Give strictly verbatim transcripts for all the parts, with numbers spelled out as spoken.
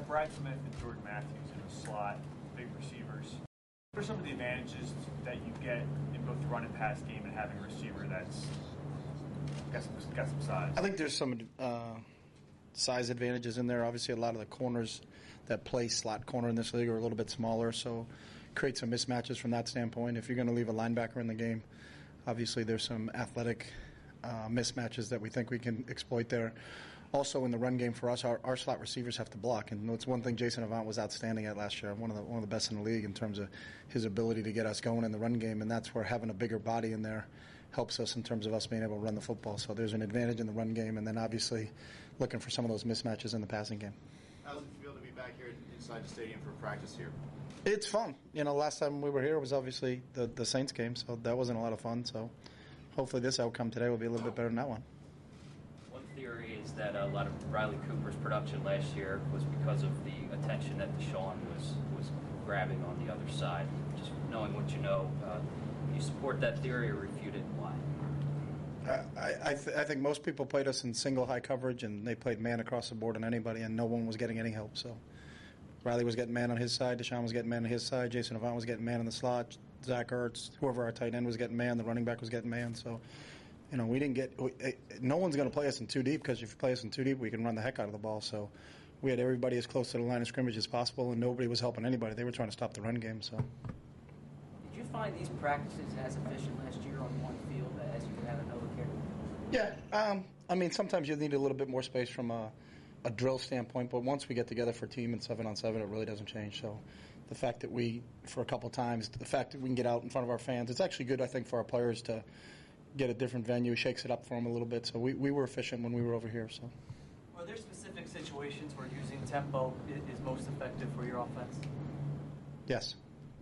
Brad Smith and Jordan Matthews in the slot, big receivers. What are some of the advantages that you get in both the run and pass game and having a receiver that's got some, got some size? I think there's some uh, size advantages in there. Obviously, a lot of the corners that play slot corner in this league are a little bit smaller, so create some mismatches from that standpoint. If you're going to leave a linebacker in the game, obviously there's some athletic uh, mismatches that we think we can exploit there. Also, in the run game for us, our, our slot receivers have to block, and it's one thing Jason Avant was outstanding at last year. One of the one of the best in the league in terms of his ability to get us going in the run game, and that's where having a bigger body in there helps us in terms of us being able to run the football. So there's an advantage in the run game, and then obviously looking for some of those mismatches in the passing game. How does it feel to be back here inside the stadium for practice here? It's fun. You know, last time we were here was obviously the the Saints game, so that wasn't a lot of fun. So hopefully this outcome today will be a little bit better than that one. One theory is that a lot of Riley Cooper's production last year was because of the attention that Deshaun was was grabbing on the other side. Just knowing what you know, uh, you support that theory or refute it? Why? I I, th- I think most people played us in single high coverage, and they played man across the board on anybody, and no one was getting any help. So Riley was getting man on his side, Deshaun was getting man on his side, Jason Avant was getting man in the slot, Zach Ertz, whoever our tight end was getting man, the running back was getting man. So. You know, we didn't get we, – no one's going to play us in too deep because if you play us in too deep, we can run the heck out of the ball. So we had everybody as close to the line of scrimmage as possible, and nobody was helping anybody. They were trying to stop the run game. So, did you find these practices as efficient last year on one field as you could have another carry? Yeah. Um, I mean, sometimes you need a little bit more space from a, a drill standpoint, but once we get together for team and seven on seven, it really doesn't change. So the fact that we, for a couple times, the fact that we can get out in front of our fans, it's actually good, I think, for our players to – get a different venue, shakes it up for them a little bit. So we, we were efficient when we were over here. So, are there specific situations where using tempo is most effective for your offense? Yes.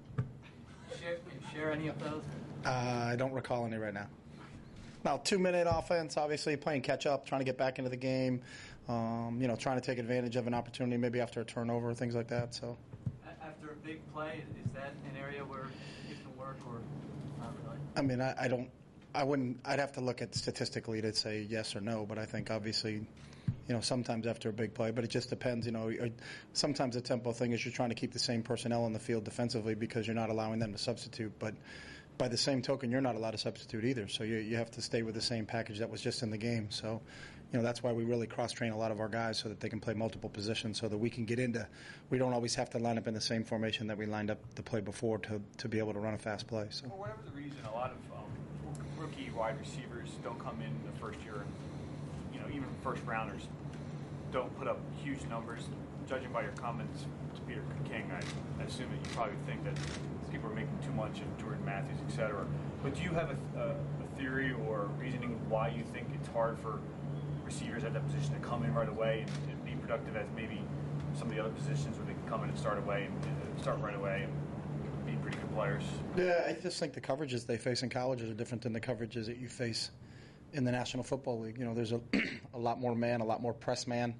Share, share any of those? Uh, I don't recall any right now. Now, two-minute offense, obviously playing catch-up, trying to get back into the game, um, you know, trying to take advantage of an opportunity maybe after a turnover, things like that. So, after a big play, is that an area where it can work or not really? I mean, I, I don't. I wouldn't. I'd have to look at statistically to say yes or no, but I think obviously, you know, sometimes after a big play, but it just depends. You know, sometimes the tempo thing is you're trying to keep the same personnel on the field defensively because you're not allowing them to substitute. But by the same token, you're not allowed to substitute either. So you you have to stay with the same package that was just in the game. So, you know, that's why we really cross train a lot of our guys so that they can play multiple positions, so that we can get into. We don't always have to line up in the same formation that we lined up the play before to to be able to run a fast play. So, for whatever the reason, a lot of um, rookie wide receivers don't come in the first year, and you know, even first rounders don't put up huge numbers. Judging by your comments to Peter King, I, I assume that you probably think that people are making too much of Jordan Matthews, et cetera. But do you have a, a, a theory or reasoning why you think it's hard for receivers at that position to come in right away and, and be productive as maybe some of the other positions where they can come in and start away and, and start right away and be pretty good players? Yeah, I just think the coverages they face in colleges are different than the coverages that you face in the National Football League. You know, there's a, a lot more man, a lot more press man.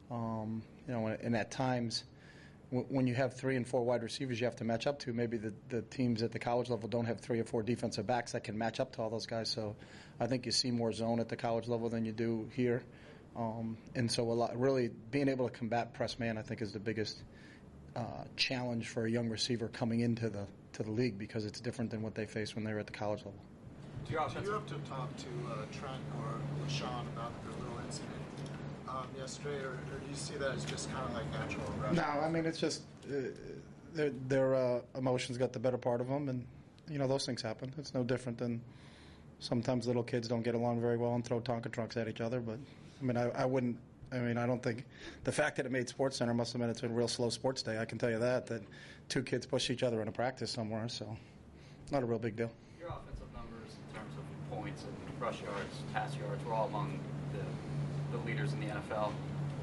Um, you know, and at times w- when you have three and four wide receivers you have to match up to, maybe the, the teams at the college level don't have three or four defensive backs that can match up to all those guys. So I think you see more zone at the college level than you do here. Um, and so a lot, really being able to combat press man, I think, is the biggest uh, challenge for a young receiver coming into the to the league, because it's different than what they face when they were at the college level. Do you, do you have to talk to uh, Trent or LaShawn about the little incident um, yesterday, or, or do you see that as just kind of like natural aggression? No, I mean, it's just uh, their, their uh, emotions got the better part of them, and you know, those things happen. It's no different than sometimes little kids don't get along very well and throw Tonka trucks at each other. But I mean, I, I wouldn't. I mean, I don't think the fact that it made SportsCenter must have meant it's been a real slow sports day. I can tell you that that two kids push each other in a practice somewhere, so not a real big deal. Your offensive numbers in terms of points and rush yards, pass yards, were all among the, the leaders in the N F L.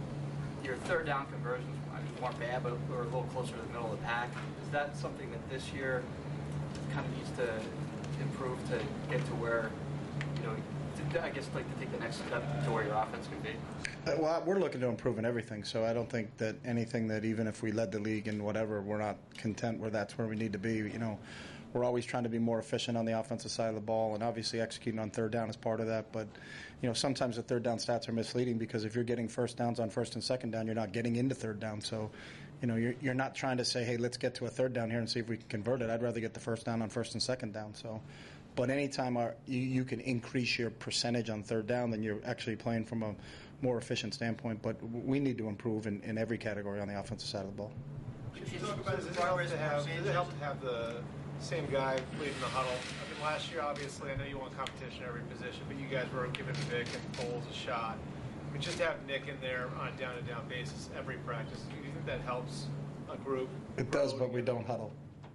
Your third down conversions, I mean, weren't bad, but were a little closer to the middle of the pack. Is that something that this year kind of needs to improve to get to where, you know, to, I guess, like to take the next step to where your offense can be? Well, we're looking to improve in everything, so I don't think that anything that even if we led the league in whatever, we're not content where that's where we need to be. You know, we're always trying to be more efficient on the offensive side of the ball, and obviously executing on third down is part of that. But, you know, sometimes the third down stats are misleading because if you're getting first downs on first and second down, you're not getting into third down. So, you know, you're, you're not trying to say, hey, let's get to a third down here and see if we can convert it. I'd rather get the first down on first and second down. So, but anytime our, you, you can increase your percentage on third down, then you're actually playing from a more efficient standpoint. But we need to improve in, in every category on the offensive side of the ball. Could you talk about does it help to have does it help to have the same guy leading the huddle? I mean, last year, obviously, I know you want competition in every position, but you guys were giving Vic and Foles a shot. I mean, just to have Nick in there on a down-to-down basis every practice, do you think that helps a group? It does, but we don't huddle.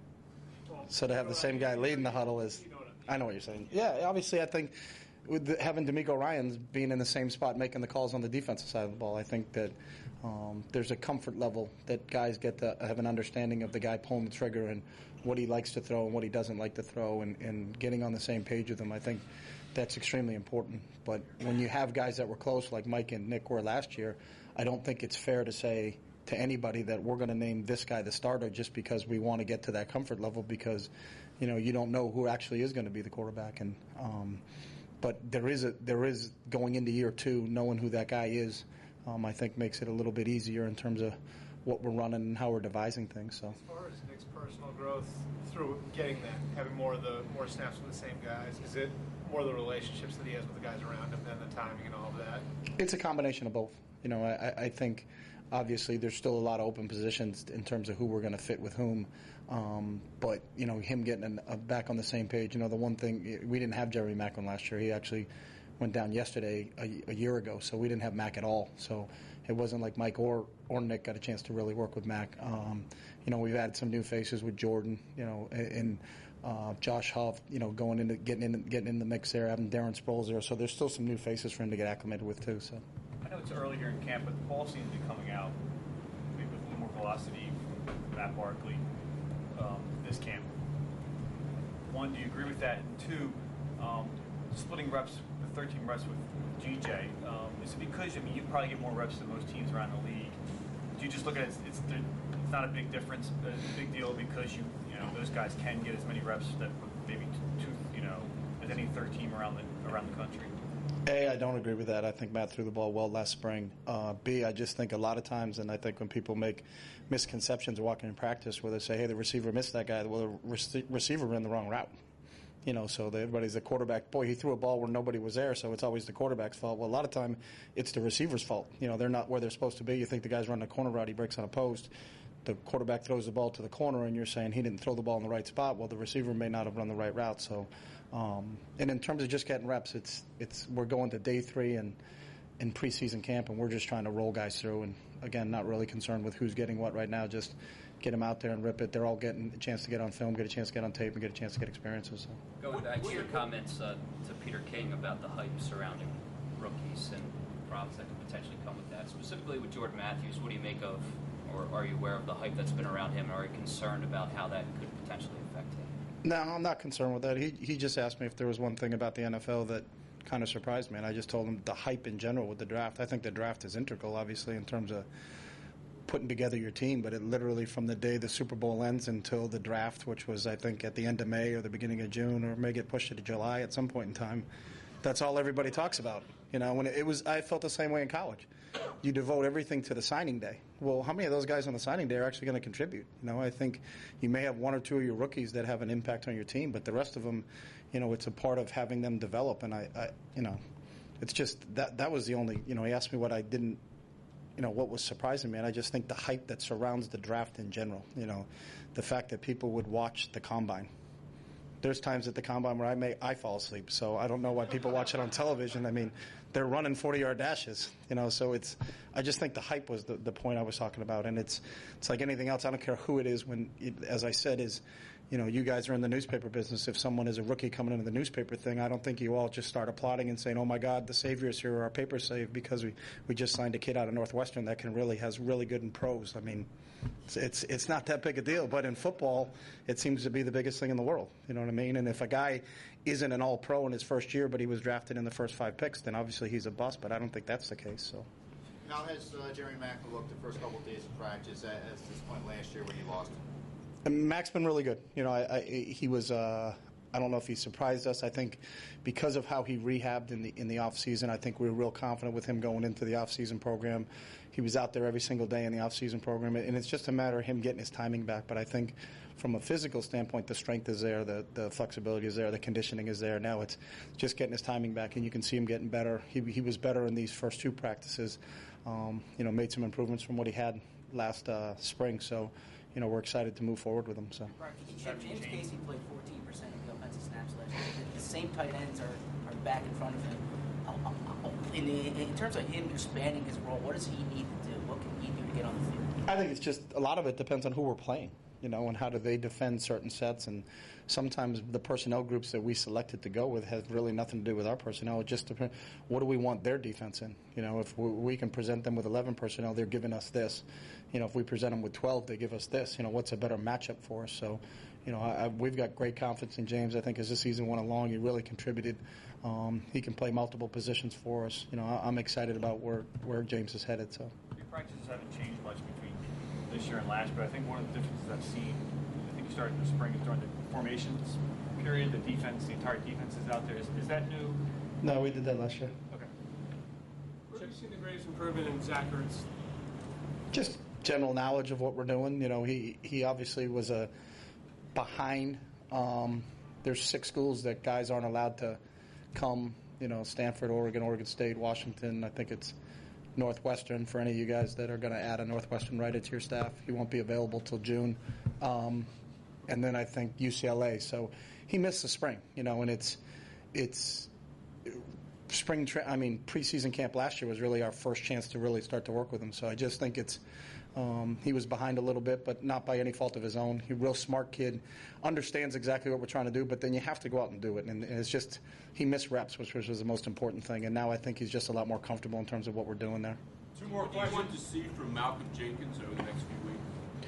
Well, So to have the same guy leading the huddle is, You know what I mean. I know what you're saying. Yeah, obviously, I think with the, having D'Amico Ryans being in the same spot making the calls on the defensive side of the ball, I think that um, there's a comfort level that guys get to have an understanding of the guy pulling the trigger and what he likes to throw and what he doesn't like to throw, and, and getting on the same page with him. I think that's extremely important. But when you have guys that were close, like Mike and Nick were last year, I don't think it's fair to say to anybody that we're going to name this guy the starter just because we want to get to that comfort level, because, you know, you don't know who actually is going to be the quarterback. And um, but there is a there is going into year two, knowing who that guy is, um, I think makes it a little bit easier in terms of what we're running and how we're devising things. So. As far as Nick's personal growth through getting that, having more of the more snaps with the same guys, is it more the relationships that he has with the guys around him than the timing and all of that? It's a combination of both. You know, I, I think obviously there's still a lot of open positions in terms of who we're going to fit with whom. Um, but, you know, him getting an, uh, back on the same page, you know, the one thing, we didn't have Jeremy Maclin last year. He actually went down yesterday, a, a year ago, so we didn't have Mac at all. So it wasn't like Mike or, or Nick got a chance to really work with Mac. Um, you know, we've added some new faces with Jordan, you know, and, and uh, Josh Huff, you know, going into getting in getting in the mix there, having Darren Sproles there. So there's still some new faces for him to get acclimated with too. So I know it's early here in camp, but the ball seems to be coming out maybe with a little more velocity from Matt Barkley um, this camp. One, do you agree with that? And two, um, splitting reps, the thirteen reps with G J, um, is it because, I mean, you probably get more reps than most teams around the league. Do you just look at it, it's, it's, it's not a big difference, a big deal because you, you know, those guys can get as many reps that maybe two, you know, as any third team around the, around the country? A, I don't agree with that. I think Matt threw the ball well last spring. Uh, B, I just think a lot of times, and I think when people make misconceptions walking in practice where they say, hey, the receiver missed that guy, well, the rec- receiver ran the wrong route. You know, so the, everybody's the quarterback. Boy, he threw a ball where nobody was there, so it's always the quarterback's fault. Well, a lot of time, it's the receiver's fault. You know, they're not where they're supposed to be. You think the guy's running a corner route, he breaks on a post. The quarterback throws the ball to the corner, and you're saying he didn't throw the ball in the right spot. Well, the receiver may not have run the right route. So, um, and in terms of just getting reps, it's it's we're going to day three and in preseason camp, and we're just trying to roll guys through. And again, not really concerned with who's getting what right now. Just get them out there and rip it. They're all getting a chance to get on film, get a chance to get on tape, and get a chance to get experiences. So. Going back to your comments uh, to Peter King about the hype surrounding rookies and problems that could potentially come with that, specifically with Jordan Matthews, what do you make of, or are you aware of the hype that's been around him, and are you concerned about how that could potentially affect him? No, I'm not concerned with that. He he just asked me if there was one thing about the N F L that kind of surprised me, and I just told him the hype in general with the draft. I think the draft is integral, obviously, in terms of putting together your team, but it literally from the day the Super Bowl ends until the draft, which was, I think, at the end of May or the beginning of June, or may get pushed to July at some point in time, that's all everybody talks about. You know, when it, it was, I felt the same way in college. You devote everything to the signing day. Well, how many of those guys on the signing day are actually going to contribute? You know, I think you may have one or two of your rookies that have an impact on your team, but the rest of them, you know, it's a part of having them develop. And I, I you know, it's just that that was the only, you know, he asked me what I didn't, you know, what was surprising me, and I just think the hype that surrounds the draft in general, you know, the fact that people would watch the combine. There's times at the combine where I may I fall asleep, so I don't know why people watch it on television. I mean, they're running forty-yard dashes, you know, so it's, I just think the hype was the, the point I was talking about, and it's it's like anything else. I don't care who it is when, it, as I said, is, you know, you guys are in the newspaper business. If someone is a rookie coming into the newspaper thing, I don't think you all just start applauding and saying, oh, my God, the Savior's here, or our paper's saved, because we, we just signed a kid out of Northwestern that can really has really good in pros. I mean, it's, it's it's not that big a deal. But in football, it seems to be the biggest thing in the world. You know what I mean? And if a guy isn't an all-pro in his first year, but he was drafted in the first five picks, then obviously he's a bust. But I don't think that's the case. So. How has uh, Jeremy Maclin looked the first couple of days of practice at, at this point last year when he lost him? And Mac's been really good. You know, I, I, he was. Uh, I don't know if he surprised us. I think because of how he rehabbed in the in the off season, I think we were real confident with him going into the off season program. He was out there every single day in the off season program, and it's just a matter of him getting his timing back. But I think from a physical standpoint, the strength is there, the the flexibility is there, the conditioning is there. Now it's just getting his timing back, and you can see him getting better. He he was better in these first two practices. Um, you know, made some improvements from what he had last uh, spring. So, you know, we're excited to move forward with him. So. Chip, James Casey played fourteen percent of the offensive snaps last year. The same tight ends are, are back in front of him. In, the, in terms of him expanding his role, what does he need to do? What can he do to get on the field? I think it's just a lot of it depends on who we're playing, you know, and how do they defend certain sets. And sometimes the personnel groups that we selected to go with has really nothing to do with our personnel. It just depends. What do we want their defense in? You know, if we, we can present them with eleven personnel, they're giving us this. You know, if we present them with twelve, they give us this. You know, what's a better matchup for us? So, you know, I, I, we've got great confidence in James. I think as the season went along, he really contributed. Um, he can play multiple positions for us. You know, I, I'm excited about where, where James is headed. So. Your practices haven't changed much between this year and last, but I think one of the differences I've seen, I think you started in the spring, is during the formations period, the defense, the entire defense is out there. Is, is that new? No, we did that last year. Okay. Where have you seen the greatest improvement in Zach Ertz? Just general knowledge of what we're doing. You know, he, he obviously was a behind. Um, there's six schools that guys aren't allowed to come, you know, Stanford, Oregon, Oregon State, Washington. I think it's Northwestern for any of you guys that are going to add a Northwestern writer to your staff. He won't be available till June. Um, and then I think U C L A. So he missed the spring, you know, and it's it's spring. Tra- I mean, preseason camp last year was really our first chance to really start to work with him. So I just think it's um, he was behind a little bit, but not by any fault of his own. He's a real smart kid, understands exactly what we're trying to do, but then you have to go out and do it. And, and it's just he missed reps, which was the most important thing. And now I think he's just a lot more comfortable in terms of what we're doing there. Two more questions. What do you want to see from Malcolm Jenkins over the next few weeks?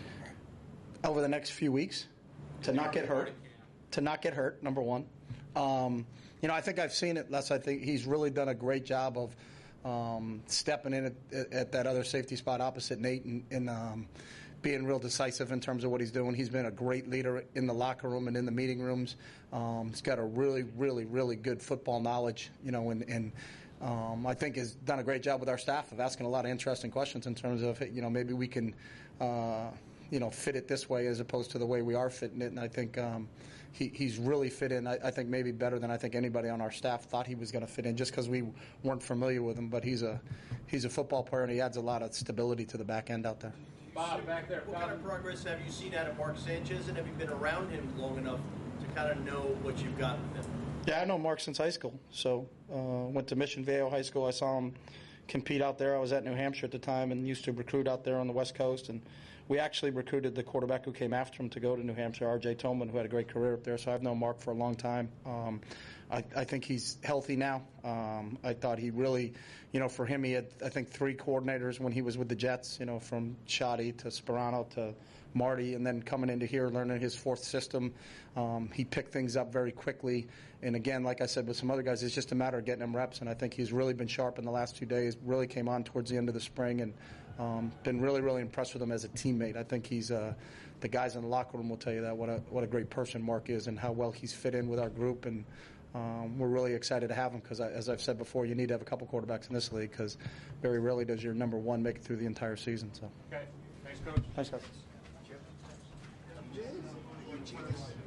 Over the next few weeks, to not get hurt, to not get hurt. Number one, um, you know, I think I've seen it. Les, I think he's really done a great job of um, stepping in at, at that other safety spot opposite Nate and, and um, being real decisive in terms of what he's doing. He's been a great leader in the locker room and in the meeting rooms. Um, he's got a really, really, really good football knowledge, you know, and, and um, I think has done a great job with our staff of asking a lot of interesting questions in terms of, you know, maybe we can, uh, you know, fit it this way as opposed to the way we are fitting it. And I think um, he, he's really fit in, I, I think maybe better than I think anybody on our staff thought he was going to fit in just because we weren't familiar with him. But he's a he's a football player, and he adds a lot of stability to the back end out there. Bob, back there. What kind of progress have you seen out of Mark Sanchez, and have you been around him long enough to kind of know what you've got with him? Yeah, I know Mark since high school. So uh, went to Mission Viejo High School. I saw him compete out there. I was at New Hampshire at the time and used to recruit out there on the West Coast. And we actually recruited the quarterback who came after him to go to New Hampshire, R J Tolman, who had a great career up there. So I've known Mark for a long time. Um, I, I think he's healthy now. Um, I thought he really, you know, for him, he had, I think, three coordinators when he was with the Jets, you know, from Shoddy to Sperano to Marty, and then coming into here, learning his fourth system. Um, he picked things up very quickly. And again, like I said with some other guys, it's just a matter of getting him reps. And I think he's really been sharp in the last two days, really came on towards the end of the spring, and um, been really, really impressed with him as a teammate. I think he's, uh, the guys in the locker room will tell you that, what a, what a great person Mark is and how well he's fit in with our group. And Um, we're really excited to have him because, as I've said before, you need to have a couple quarterbacks in this league because very rarely does your number one make it through the entire season. So. Okay. Thanks, Coach. Thanks, guys. James.